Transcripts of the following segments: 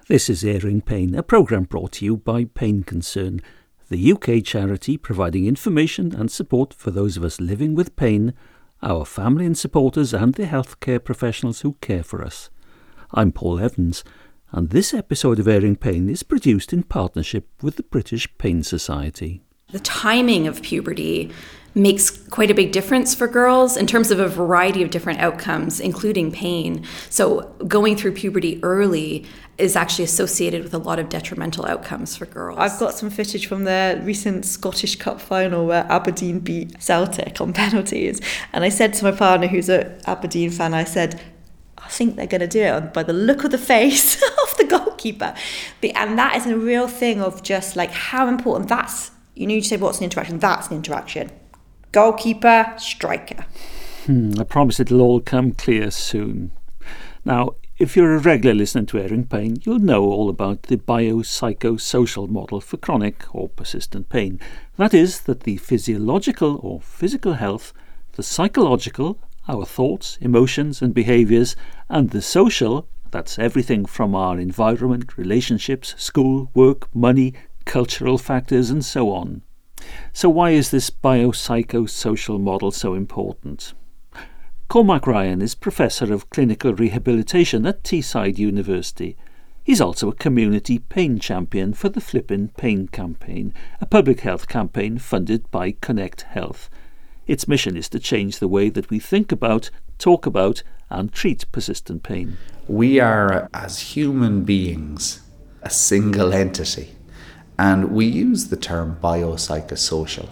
This is Airing Pain, a programme brought to you by Pain Concern, the UK charity providing information and support for those of us living with pain, our family and supporters and the healthcare professionals who care for us. I'm Paul Evans, and this episode of Airing Pain is produced in partnership with the British Pain Society. The timing of puberty makes quite a big difference for girls in terms of a variety of different outcomes, including pain. So going through puberty early is actually associated with a lot of detrimental outcomes for girls. I've got some footage from the recent Scottish Cup final where Aberdeen beat Celtic on penalties. And I said to my partner, who's an Aberdeen fan, I said, I think they're going to do it by the look of the face of the goalkeeper. And that is a real thing of just like how important that's, you say what's an interaction? That's an interaction. Goalkeeper, striker. I promise it'll all come clear soon. Now, if you're a regular listener to Airing Pain, you'll know all about the biopsychosocial model for chronic or persistent pain. That is, that the physiological or physical health, the psychological, our thoughts, emotions and behaviours, and the social, that's everything from our environment, relationships, school, work, money, cultural factors and so on. So why is this biopsychosocial model so important? Cormac Ryan is Professor of Clinical Rehabilitation at Teesside University. He's also a community pain champion for the Flippin' Pain Campaign, a public health campaign funded by Connect Health. Its mission is to change the way that we think about, talk about and treat persistent pain. We are, as human beings, a single entity. And we use the term biopsychosocial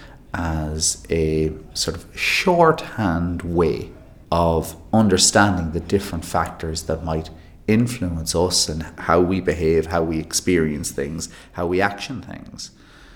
as a sort of shorthand way of understanding the different factors that might influence us and how we behave, how we experience things, how we action things.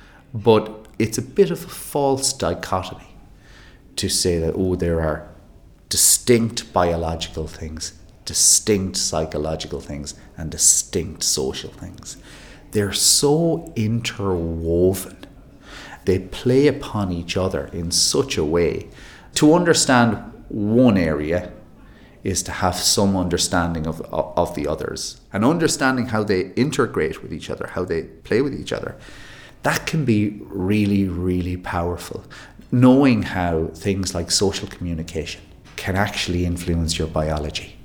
But it's a bit of a false dichotomy to say that, there are distinct biological things, distinct psychological things, and distinct social things. They're so interwoven. They play upon each other in such a way. To understand one area is to have some understanding of the others and understanding how they integrate with each other, how they play with each other. That can be really, really powerful. Knowing how things like social communication can actually influence your biology,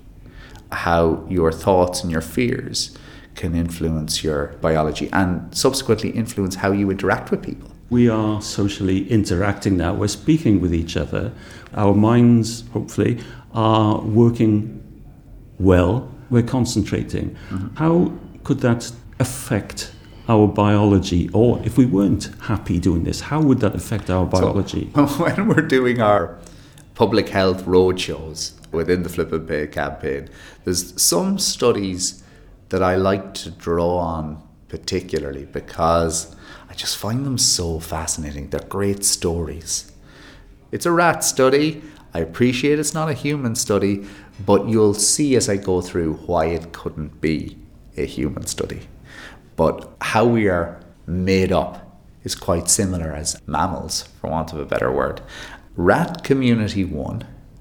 how your thoughts and your fears can influence your biology and subsequently influence how you interact with people. We are socially interacting now. We're speaking with each other. Our minds, hopefully, are working well. We're concentrating. Mm-hmm. How could that affect our biology? Or if we weren't happy doing this, how would that affect our biology? So, when we're doing our public health roadshows within the Flippin' Pain campaign, there's some studies that I like to draw on particularly because I just find them so fascinating. They're great stories. It's a rat study. I appreciate it's not a human study, but you'll see as I go through why it couldn't be a human study. But how we are made up is quite similar as mammals, for want of a better word. Rat community 1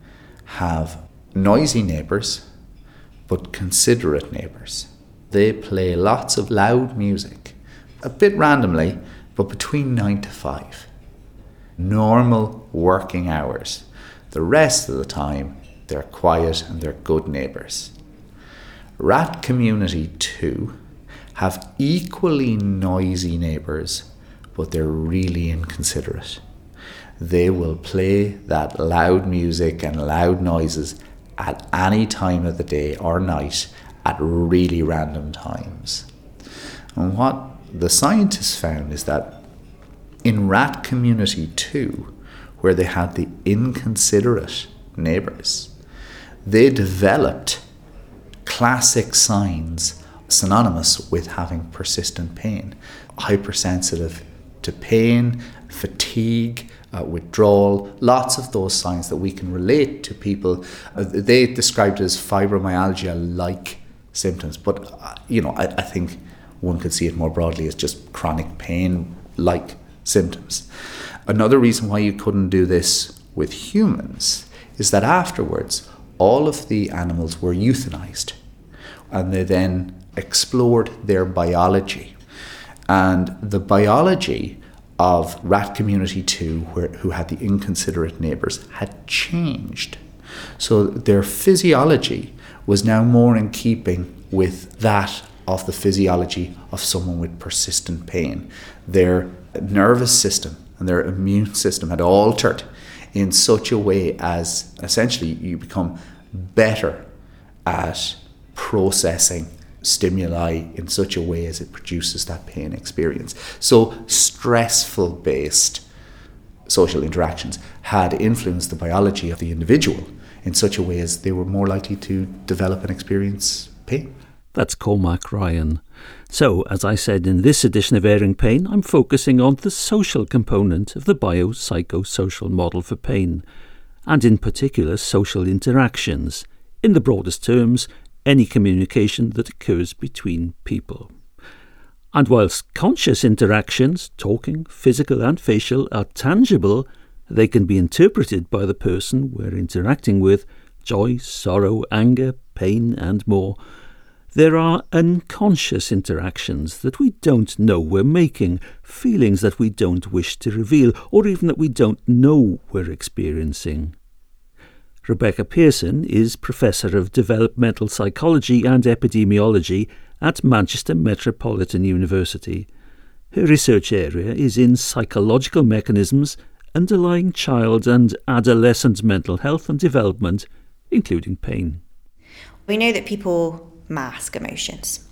have noisy neighbours, but considerate neighbours. They play lots of loud music, a bit randomly, but between 9 to 5. Normal working hours. The rest of the time, they're quiet and they're good neighbours. Rat community 2 have equally noisy neighbours, but they're really inconsiderate. They will play that loud music and loud noises at any time of the day or night at really random times. And what the scientists found is that in rat community 2, where they had the inconsiderate neighbours, they developed classic signs synonymous with having persistent pain. Hypersensitive to pain, fatigue, withdrawal, lots of those signs that we can relate to people. They described it as fibromyalgia-like symptoms, but I think one could see it more broadly as just chronic pain-like symptoms. Another reason why you couldn't do this with humans is that afterwards all of the animals were euthanized, and they then explored their biology. And the biology of Rat Community 2, who had the inconsiderate neighbours, had changed. So their physiology was now more in keeping with that of the physiology of someone with persistent pain. Their nervous system and their immune system had altered in such a way as essentially you become better at processing stimuli in such a way as it produces that pain experience. So stressful based social interactions had influenced the biology of the individual in such a way as they were more likely to develop and experience pain. That's Cormac Ryan. So, as I said in this edition of Airing Pain, I'm focusing on the social component of the biopsychosocial model for pain, and in particular social interactions. In the broadest terms, any communication that occurs between people. And whilst conscious interactions, talking, physical and facial, are tangible, they can be interpreted by the person we're interacting with, joy, sorrow, anger, pain and more. There are unconscious interactions that we don't know we're making, feelings that we don't wish to reveal, or even that we don't know we're experiencing. Rebecca Pearson is Professor of Developmental Psychology and Epidemiology at Manchester Metropolitan University. Her research area is in psychological mechanisms underlying child and adolescent mental health and development, including pain. We know that people mask emotions.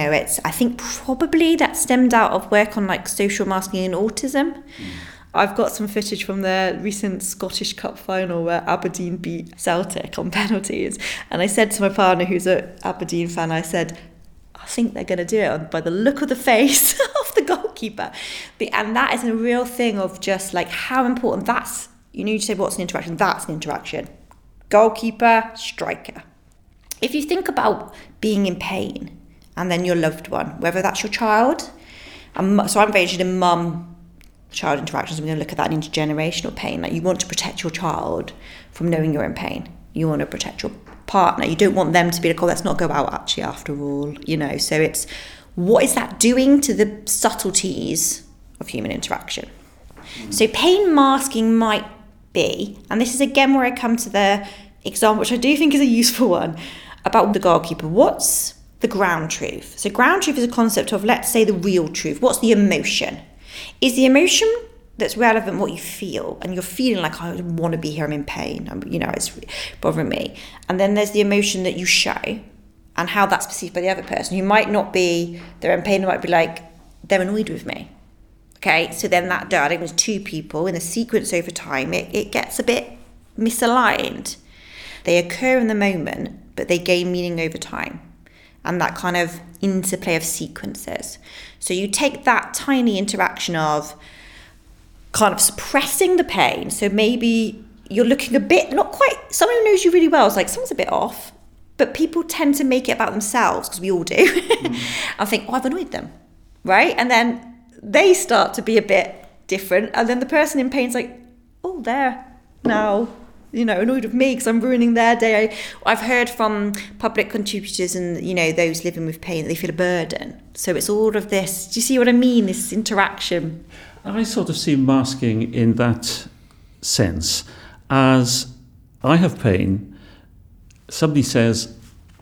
I think probably that stemmed out of work on social masking and autism. I've got some footage from the recent Scottish Cup final where Aberdeen beat Celtic on penalties. And I said to my partner, who's an Aberdeen fan, I said, I think they're going to do it by the look of the face of the goalkeeper. And that is a real thing of just how important that's, you say what's an interaction? That's an interaction. Goalkeeper, striker. If you think about being in pain and then your loved one, whether that's your child, so I'm very interested in mum-child interactions. I'm going to look at that in intergenerational pain. You want to protect your child from knowing you're in pain. You want to protect your partner. You don't want them to be let's not go out actually after all, So it's, what is that doing to the subtleties of human interaction? So pain masking might be, and this is again where I come to the example, which I do think is a useful one, about the goalkeeper. What's the ground truth? So ground truth is a concept of, let's say, the real truth. What's the emotion? Is the emotion that's relevant what you feel? And you're feeling I don't want to be here, I'm in pain, it's bothering me. And then there's the emotion that you show and how that's perceived by the other person, who might not be, they're in pain, they might be they're annoyed with me. Okay, so then that dialogue was two people in a sequence over time, it gets a bit misaligned. They occur in the moment, but they gain meaning over time. And that kind of interplay of sequences. So you take that tiny interaction of kind of suppressing the pain. So maybe you're looking a bit, not quite, someone who knows you really well is someone's a bit off, but people tend to make it about themselves, because we all do. I think, I've annoyed them, right? And then they start to be a bit different. And then the person in pain's they're now annoyed with me because I'm ruining their day. I've heard from public contributors and, those living with pain, that they feel a burden. So it's all of this, do you see what I mean, this interaction? I sort of see masking in that sense as, I have pain, somebody says,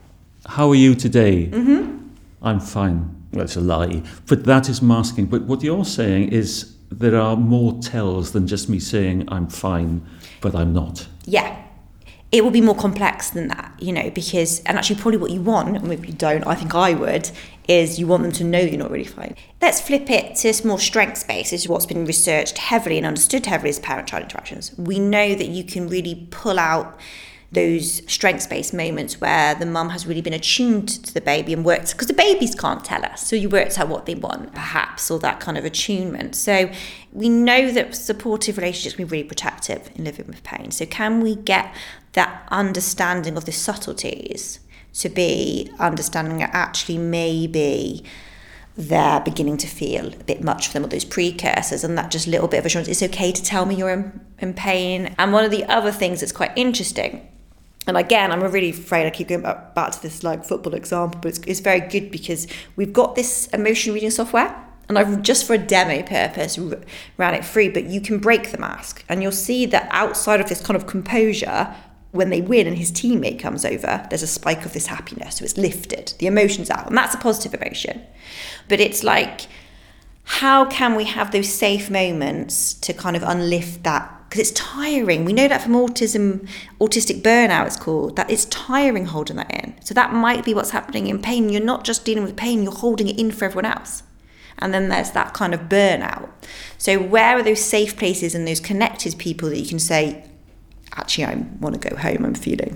how are you today? Mm-hmm. I'm fine. Well, it's a lie, but that is masking. But what you're saying is there are more tells than just me saying I'm fine, but I'm not. Yeah, it will be more complex than that, because, and actually probably what you want, and maybe you don't, I think I would, is you want them to know you're not really fine. Let's flip it to this more strengths-based. This is what's been researched heavily and understood heavily as parent-child interactions. We know that you can really pull out those strengths-based moments where the mum has really been attuned to the baby and worked, because the babies can't tell us, so you worked out what they want, perhaps, or that kind of attunement. So we know that supportive relationships can be really protective in living with pain. So can we get that understanding of the subtleties to be understanding that actually maybe they're beginning to feel a bit much for them, or those precursors, and that just little bit of assurance, it's okay to tell me you're in pain. And one of the other things that's quite interesting And again, I'm really afraid I keep going back to this like football example, but it's very good because we've got this emotion reading software, and I've just for a demo purpose ran it through, but you can break the mask and you'll see that outside of this kind of composure, when they win and his teammate comes over, there's a spike of this happiness. So it's lifted, the emotion's out, and that's a positive emotion. But it's like, how can we have those safe moments to kind of unlift that? Because it's tiring. We know that from autistic burnout it's called, that it's tiring holding that in. So that might be what's happening in pain. You're not just dealing with pain, you're holding it in for everyone else. And then there's that kind of burnout. So where are those safe places and those connected people that you can say, actually, I want to go home, I'm feeling,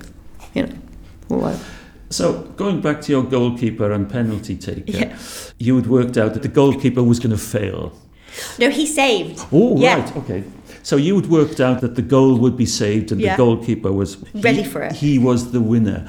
all right. So going back to your goalkeeper and penalty taker, you had worked out that the goalkeeper was going to fail. No, he saved. Oh, right, okay. So you had worked out that the goal would be saved and the goalkeeper was... ready for it. He was the winner.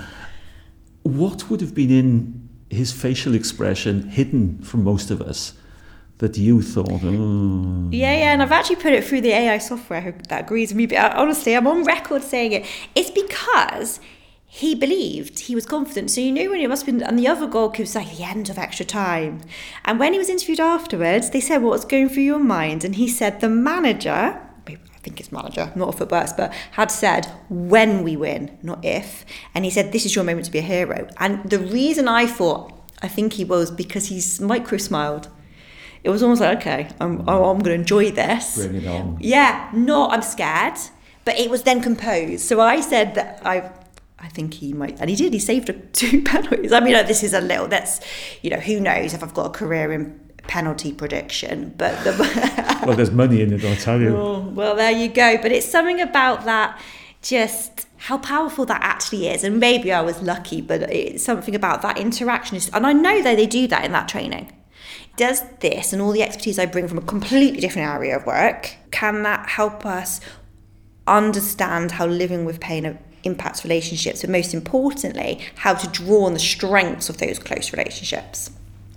What would have been in his facial expression hidden from most of us that you thought, oh... Yeah, and I've actually put it through the AI software that agrees with me, but honestly, I'm on record saying it. It's because he believed, he was confident. So when it must have been, and the other goalkeeper was like, the end of extra time. And when he was interviewed afterwards, they said, what's going through your mind? And he said, the manager, I think it's manager, not a football expert, had said, when we win, not if. And he said, this is your moment to be a hero. And the reason I think he was because he's micro-smiled. It was almost like, okay, I'm going to enjoy this. Bring it on. Yeah, I'm scared. But it was then composed. So I said that I think he might, and he did. He saved 2 penalties. I mean, this is a little. That's, who knows if I've got a career in penalty prediction. But well, there's money in it, I'll tell you. Oh, well, there you go. But it's something about that, just how powerful that actually is. And maybe I was lucky, but it's something about that interaction. And I know that they do that in that training. Does this and all the expertise I bring from a completely different area of work, can that help us understand how living with pain impacts relationships, but most importantly, how to draw on the strengths of those close relationships?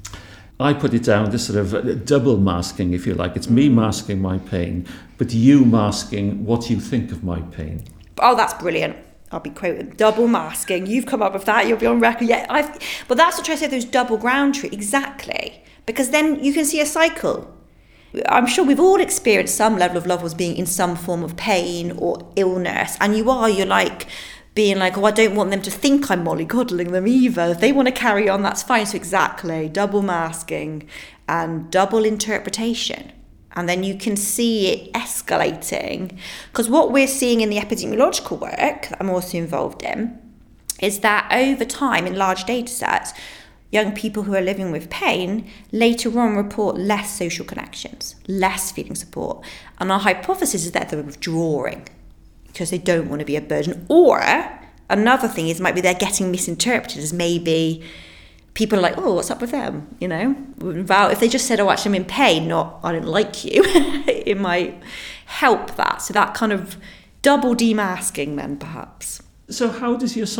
I put it down, this sort of double masking, if you like. It's me masking my pain, but you masking what you think of my pain. Oh, that's brilliant. I'll be quoting double masking. You've come up with that. You'll be on record. Yeah, but that's what I try to say, those double ground truth. Exactly. Because then you can see a cycle. I'm sure we've all experienced some level of loved ones being in some form of pain or illness. And you're like being like, I don't want them to think I'm mollycoddling them either. If they want to carry on, that's fine. So exactly, double masking and double interpretation. And then you can see it escalating. Because what we're seeing in the epidemiological work that I'm also involved in is that over time in large data sets, young people who are living with pain later on report less social connections, less feeling support. And our hypothesis is that they're withdrawing because they don't want to be a burden. Or another thing is might be they're getting misinterpreted as maybe people are like, oh, what's up with them? If they just said, oh, actually I'm in pain, not I don't like you, it might help that. So that kind of double demasking then perhaps. So how does your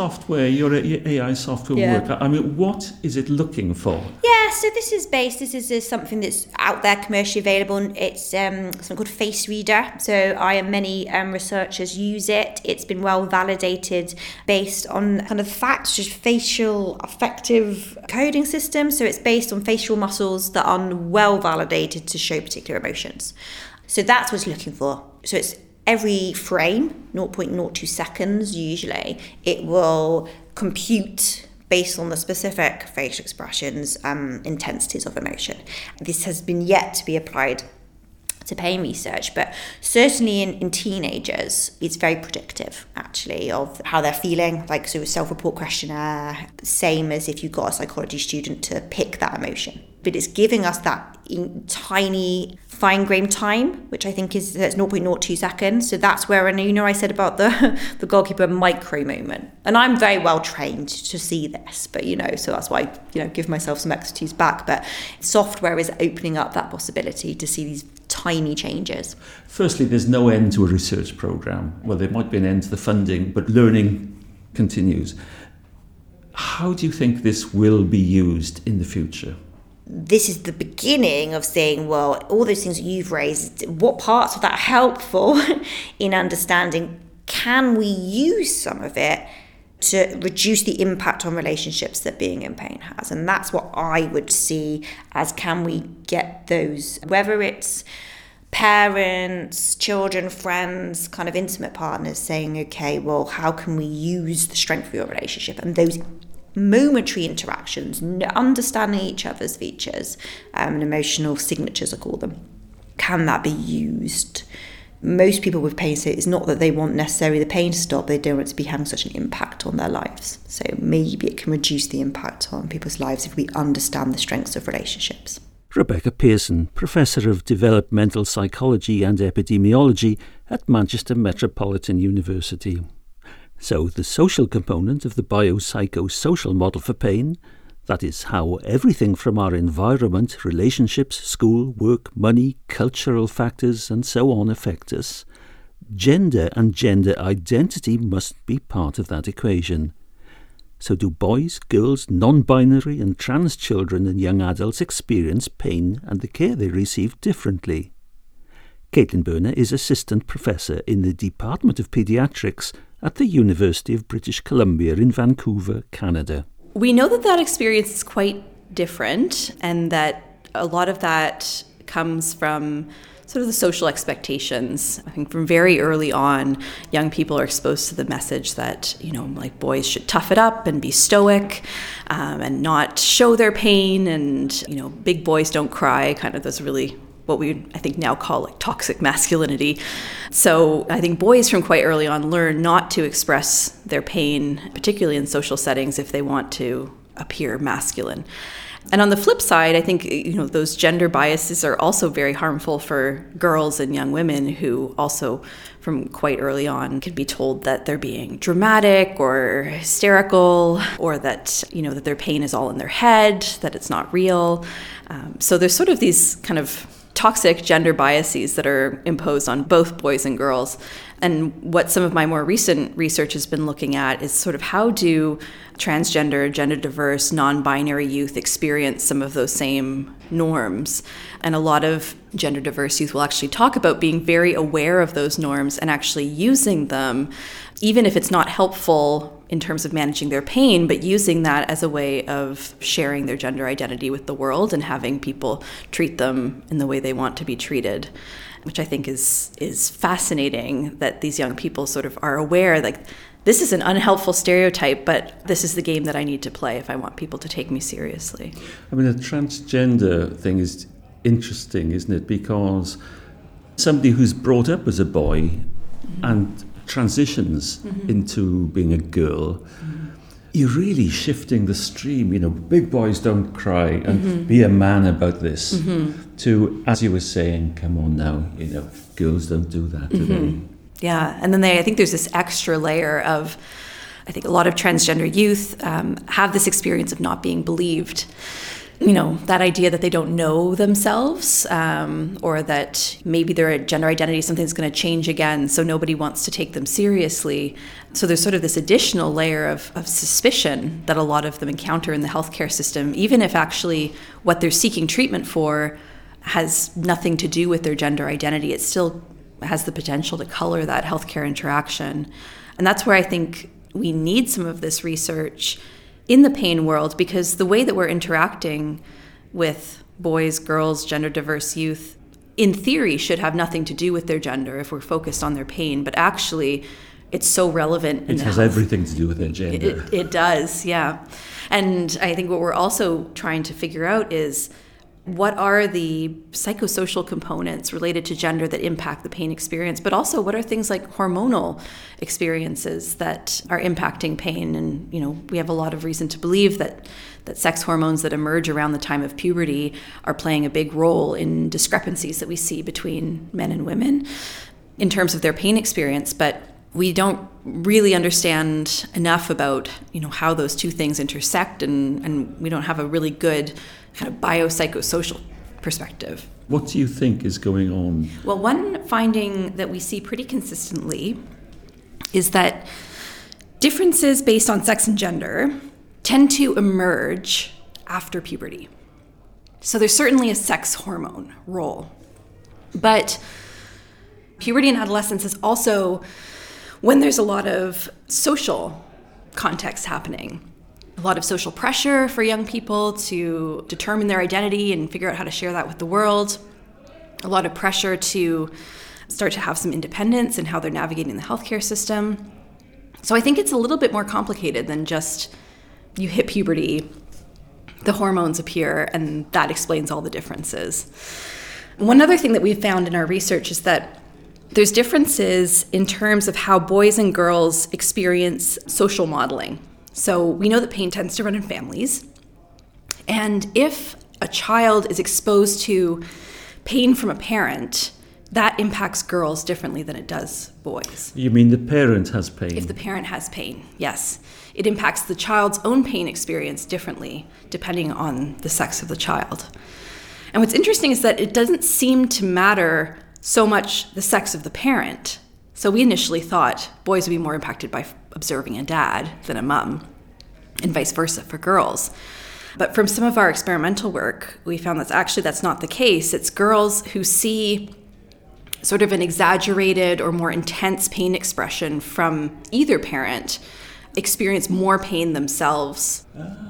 AI software work? I mean, what is it looking for? Yeah, so this is something that's out there commercially available. It's something called Face Reader. So many researchers use it. It's been well validated based on kind of facts, just facial affective coding systems. So it's based on facial muscles that are well validated to show particular emotions. So that's what it's looking for. So it's every frame, 0.02 seconds usually, it will compute based on the specific facial expressions, intensities of emotion. This has been yet to be applied to pain research, but certainly in teenagers, it's very predictive, actually, of how they're feeling, like so a self-report questionnaire, same as if you got a psychology student to pick that emotion. But it's giving us that tiny fine-grained time, which I think is 0.02 seconds. So that's where, I said about the goalkeeper micro moment. And I'm very well trained to see this, but, so that's why, give myself some expertise back. But software is opening up that possibility to see these tiny changes. Firstly, there's no end to a research programme. Well, there might be an end to the funding, but learning continues. How do you think this will be used in the future? This is the beginning of saying, well, all those things that you've raised, what parts of that are helpful in understanding, can we use some of it to reduce the impact on relationships that being in pain has. And that's what I would see as, can we get those, whether it's parents, children, friends, kind of intimate partners, saying, okay, well, how can we use the strength of your relationship and those momentary interactions, understanding each other's features, and emotional signatures, I call them, can that be used? Most people with pain say it's not that they want necessarily the pain to stop, they don't want it to be having such an impact on their lives. So maybe it can reduce the impact on people's lives if we understand the strengths of relationships. Rebecca Pearson, Professor of Developmental Psychology and Epidemiology at Manchester Metropolitan University. So the social component of the biopsychosocial model for pain, that is how everything from our environment, relationships, school, work, money, cultural factors and so on affect us, gender and gender identity must be part of that equation. So do boys, girls, non-binary and trans children and young adults experience pain and the care they receive differently? Caitlin Berner is Assistant Professor in the Department of Paediatrics at the University of British Columbia in Vancouver, Canada. We know that experience is quite different, and that a lot of that comes from sort of the social expectations. I think from very early on, young people are exposed to the message that, like boys should tough it up and be stoic and not show their pain, and, big boys don't cry, kind of those really what we, I think, now call like toxic masculinity. So I think boys from quite early on learn not to express their pain, particularly in social settings, if they want to appear masculine. And on the flip side, I think, those gender biases are also very harmful for girls and young women who also from quite early on can be told that they're being dramatic or hysterical, or that, that their pain is all in their head, that it's not real. So there's sort of these kind of toxic gender biases that are imposed on both boys and girls. And what some of my more recent research has been looking at is sort of how do transgender, gender diverse, non-binary youth experience some of those same norms. And a lot of gender diverse youth will actually talk about being very aware of those norms and actually using them, even if it's not helpful in terms of managing their pain, but using that as a way of sharing their gender identity with the world and having people treat them in the way they want to be treated, which I think is fascinating, that these young people sort of are aware, like, this is an unhelpful stereotype, but this is the game that I need to play if I want people to take me seriously. I mean, the transgender thing is interesting, isn't it? Because somebody who's brought up as a boy and transitions into being a girl, you're really shifting the stream. Big boys don't cry and be a man about this, to, as you were saying, come on now, girls don't do that, do they? Yeah, and then I think there's this extra layer of, I think a lot of transgender youth have this experience of not being believed. That idea that they don't know themselves, or that maybe their gender identity, something's going to change again, so nobody wants to take them seriously. So there's sort of this additional layer of suspicion that a lot of them encounter in the healthcare system, even if actually what they're seeking treatment for has nothing to do with their gender identity. It still has the potential to color that healthcare interaction. And that's where I think we need some of this research in the pain world, because the way that we're interacting with boys, girls, gender diverse youth, in theory, should have nothing to do with their gender if we're focused on their pain. But actually, it's so relevant. It has everything to do with their gender. It does, yeah. And I think what we're also trying to figure out is, what are the psychosocial components related to gender that impact the pain experience, but also what are things like hormonal experiences that are impacting pain? And, we have a lot of reason to believe that sex hormones that emerge around the time of puberty are playing a big role in discrepancies that we see between men and women in terms of their pain experience. But we don't really understand enough about, how those two things intersect, and we don't have a really good kind of biopsychosocial perspective. What do you think is going on? Well, one finding that we see pretty consistently is that differences based on sex and gender tend to emerge after puberty. So there's certainly a sex hormone role. But puberty and adolescence is also when there's a lot of social context happening. A lot of social pressure for young people to determine their identity and figure out how to share that with the world. A lot of pressure to start to have some independence in how they're navigating the healthcare system. So I think it's a little bit more complicated than just you hit puberty, the hormones appear, and that explains all the differences. One other thing that we've found in our research is that there's differences in terms of how boys and girls experience social modeling. So we know that pain tends to run in families. And if a child is exposed to pain from a parent, that impacts girls differently than it does boys. You mean the parent has pain? If the parent has pain, yes. It impacts the child's own pain experience differently, depending on the sex of the child. And what's interesting is that it doesn't seem to matter so much the sex of the parent. So we initially thought boys would be more impacted by observing a dad than a mom, and vice versa for girls. But from some of our experimental work, we found that's not the case. It's girls who see sort of an exaggerated or more intense pain expression from either parent experience more pain themselves.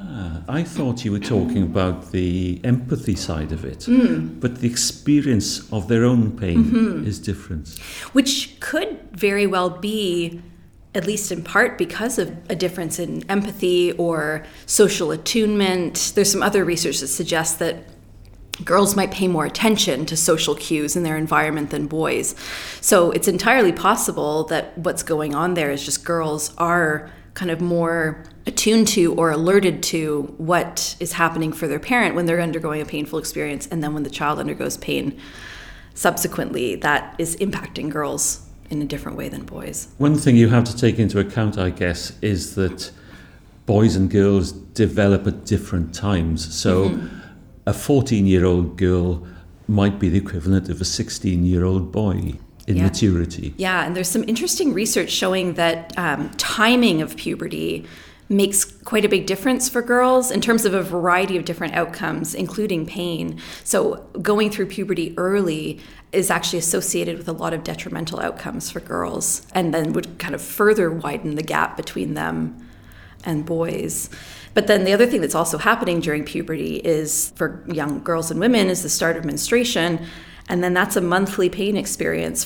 I thought you were talking about the empathy side of it, but the experience of their own pain is different. Which could very well be, at least in part, because of a difference in empathy or social attunement. There's some other research that suggests that girls might pay more attention to social cues in their environment than boys. So it's entirely possible that what's going on there is just girls are kind of more attuned to or alerted to what is happening for their parent when they're undergoing a painful experience, and then when the child undergoes pain subsequently, that is impacting girls in a different way than boys. One thing you have to take into account, I guess, is that boys and girls develop at different times. So a 14-year-old girl might be the equivalent of a 16-year-old boy in maturity. Yeah, and there's some interesting research showing that timing of puberty makes quite a big difference for girls in terms of a variety of different outcomes, including pain. So going through puberty early is actually associated with a lot of detrimental outcomes for girls, and then would kind of further widen the gap between them and boys. But then the other thing that's also happening during puberty is, for young girls and women, is the start of menstruation. And then that's a monthly pain experience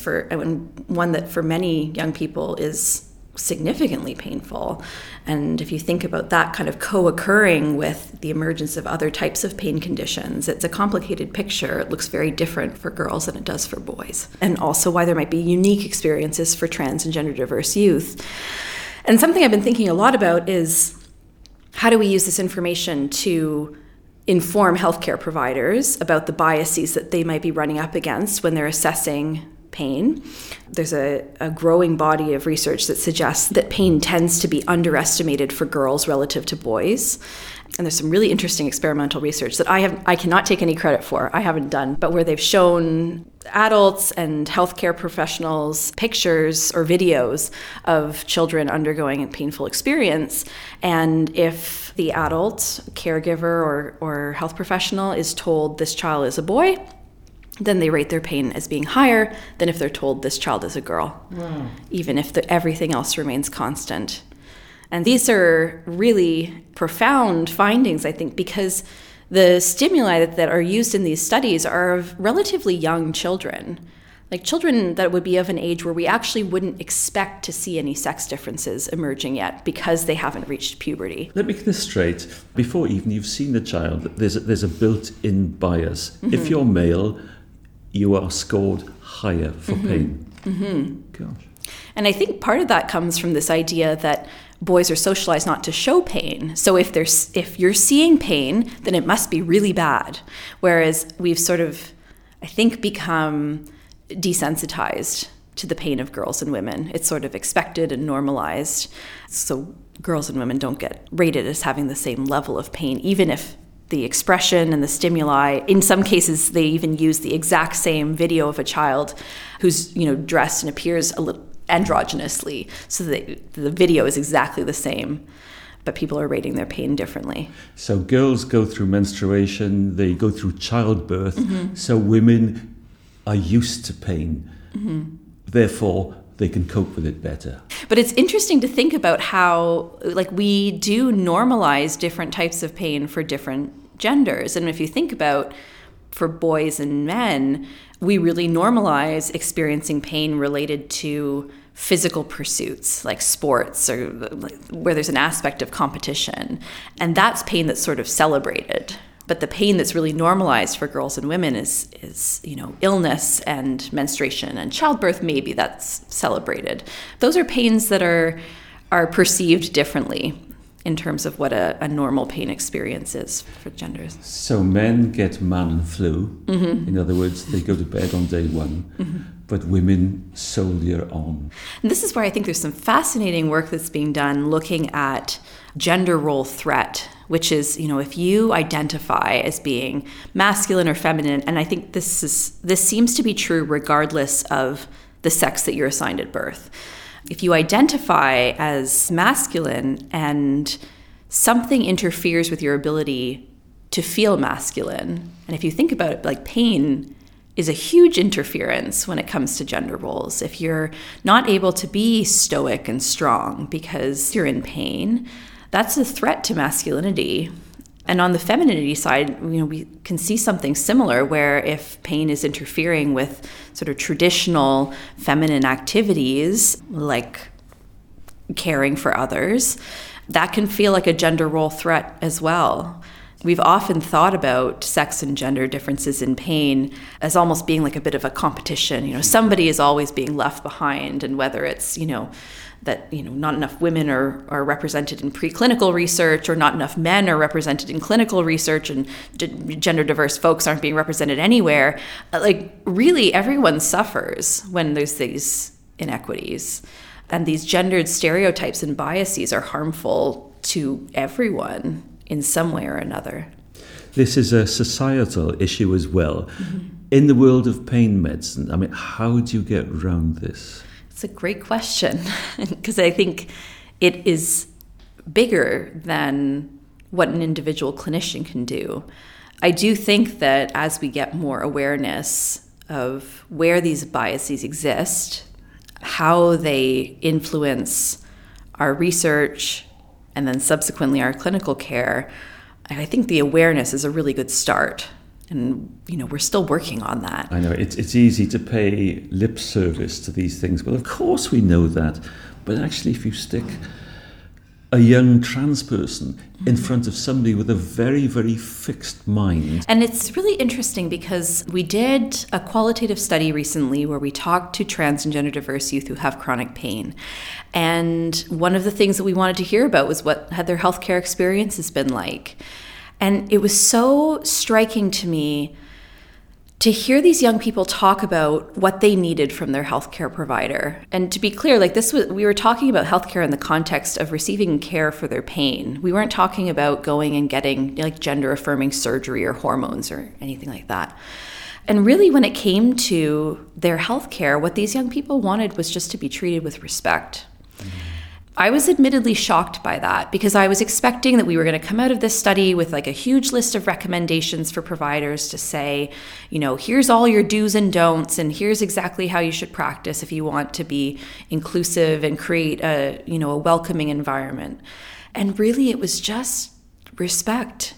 one that for many young people is significantly painful. And if you think about that kind of co-occurring with the emergence of other types of pain conditions, it's a complicated picture. It looks very different for girls than it does for boys. And also why there might be unique experiences for trans and gender diverse youth. And something I've been thinking a lot about is, how do we use this information to inform healthcare providers about the biases that they might be running up against when they're assessing pain? There's a growing body of research that suggests that pain tends to be underestimated for girls relative to boys. And there's some really interesting experimental research that I cannot take any credit for, I haven't done, but where they've shown adults and healthcare professionals pictures or videos of children undergoing a painful experience. And if the adult, caregiver or health professional is told this child is a boy, then they rate their pain as being higher than if they're told this child is a girl, even if everything else remains constant. And these are really profound findings, I think, because the stimuli that are used in these studies are of relatively young children, like children that would be of an age where we actually wouldn't expect to see any sex differences emerging yet because they haven't reached puberty. Let me get this straight. Before even you've seen the child, there's a built-in bias. If you're male, you are scored higher for pain. Gosh. And I think part of that comes from this idea that boys are socialized not to show pain. So if you're seeing pain, then it must be really bad. Whereas we've sort of, I think, become desensitized to the pain of girls and women. It's sort of expected and normalized. So girls and women don't get rated as having the same level of pain, even if the expression and the stimuli, in some cases they even use the exact same video of a child who's dressed and appears a little androgynously, so that the video is exactly the same, but people are rating their pain differently. So girls go through menstruation, they go through childbirth, so women are used to pain. Therefore, they can cope with it better. But it's interesting to think about how, like, we do normalize different types of pain for different genders. And if you think about for boys and men, we really normalize experiencing pain related to physical pursuits like sports or where there's an aspect of competition. And that's pain that's sort of celebrated. But the pain that's really normalized for girls and women is illness and menstruation and childbirth. Maybe that's celebrated. Those are pains that are perceived differently in terms of what a normal pain experience is for genders. So men get man and flu. In other words, they go to bed on day one, but women soldier on. And this is where I think there's some fascinating work that's being done looking at gender role threat, which is, if you identify as being masculine or feminine, and I think this seems to be true regardless of the sex that you're assigned at birth. If you identify as masculine and something interferes with your ability to feel masculine, and if you think about it, like pain is a huge interference when it comes to gender roles. If you're not able to be stoic and strong because you're in pain, that's a threat to masculinity. And on the femininity side, we can see something similar where if pain is interfering with sort of traditional feminine activities like caring for others, that can feel like a gender role threat as well. We've often thought about sex and gender differences in pain as almost being like a bit of a competition. Somebody is always being left behind, and whether it's, that not enough women are represented in preclinical research, or not enough men are represented in clinical research, and gender diverse folks aren't being represented anywhere. Like, really, everyone suffers when there's these inequities. And these gendered stereotypes and biases are harmful to everyone in some way or another. This is a societal issue as well. In the world of pain medicine, how do you get around this? It's a great question, because I think it is bigger than what an individual clinician can do. I do think that as we get more awareness of where these biases exist, how they influence our research, and then subsequently our clinical care, I think the awareness is a really good start. And, we're still working on that. I know, it's easy to pay lip service to these things. Well, of course we know that. But actually, if you stick a young trans person in front of somebody with a very, very fixed mind. And it's really interesting because we did a qualitative study recently where we talked to trans and gender diverse youth who have chronic pain. And one of the things that we wanted to hear about was what had their healthcare experiences been like. And it was so striking to me to hear these young people talk about what they needed from their healthcare provider. And to be clear, we were talking about healthcare in the context of receiving care for their pain. We weren't talking about going and getting gender affirming surgery or hormones or anything like that. And really, when it came to their healthcare, what these young people wanted was just to be treated with respect. I was admittedly shocked by that because I was expecting that we were going to come out of this study with a huge list of recommendations for providers to say, here's all your do's and don'ts, and here's exactly how you should practice if you want to be inclusive and create a welcoming environment. And really, it was just respect.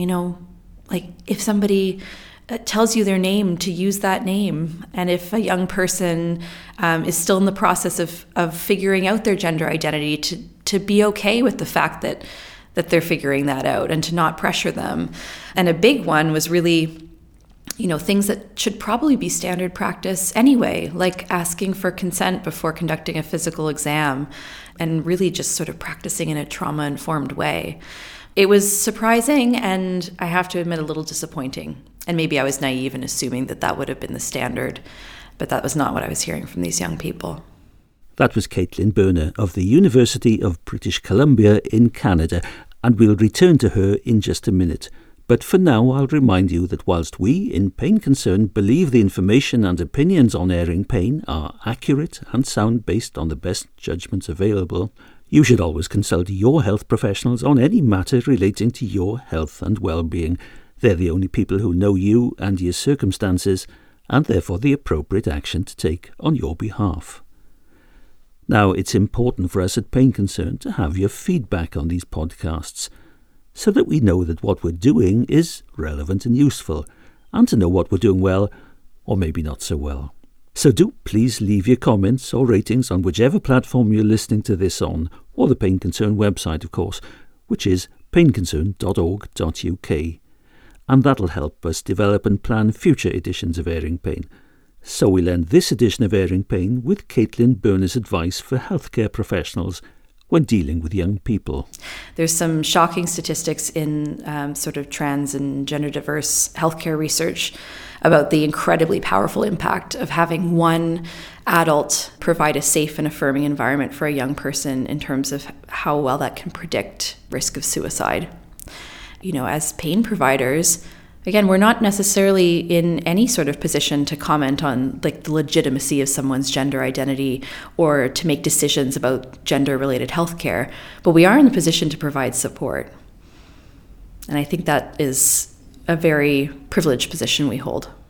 If somebody tells you their name, to use that name. And if a young person is still in the process of figuring out their gender identity, to be okay with the fact that they're figuring that out and to not pressure them. And a big one was really, things that should probably be standard practice anyway, like asking for consent before conducting a physical exam and really just sort of practicing in a trauma-informed way. It was surprising and, I have to admit, a little disappointing. And maybe I was naive in assuming that would have been the standard, but that was not what I was hearing from these young people. That was Caitlin Berner of the University of British Columbia in Canada, and we'll return to her in just a minute. But for now, I'll remind you that whilst we, in Pain Concern, believe the information and opinions on airing pain are accurate and sound based on the best judgments available, you should always consult your health professionals on any matter relating to your health and well-being. They're the only people who know you and your circumstances, and therefore the appropriate action to take on your behalf. Now, it's important for us at Pain Concern to have your feedback on these podcasts so that we know that what we're doing is relevant and useful, and to know what we're doing well or maybe not so well. So do please leave your comments or ratings on whichever platform you're listening to this on, or the Pain Concern website, of course, which is painconcern.org.uk. And that'll help us develop and plan future editions of Airing Pain. So we'll end this edition of Airing Pain with Caitlin Berner's advice for healthcare professionals when dealing with young people. There's some shocking statistics in sort of trans and gender diverse healthcare research about the incredibly powerful impact of having one adult provide a safe and affirming environment for a young person in terms of how well that can predict risk of suicide. You know, as pain providers, again, we're not necessarily in any sort of position to comment on the legitimacy of someone's gender identity or to make decisions about gender-related healthcare, but we are in the position to provide support. And I think that is a very privileged position we hold.